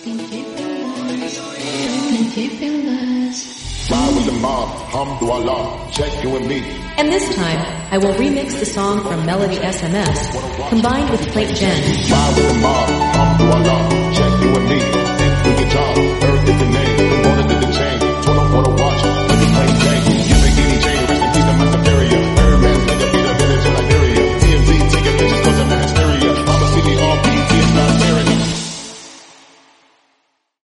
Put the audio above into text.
Fly with the mob, alhamdulillah, check you and me. And this time, I will remix the song from Melody SMS, combined with Plate Gen. Fly with the mob, alhamdulillah.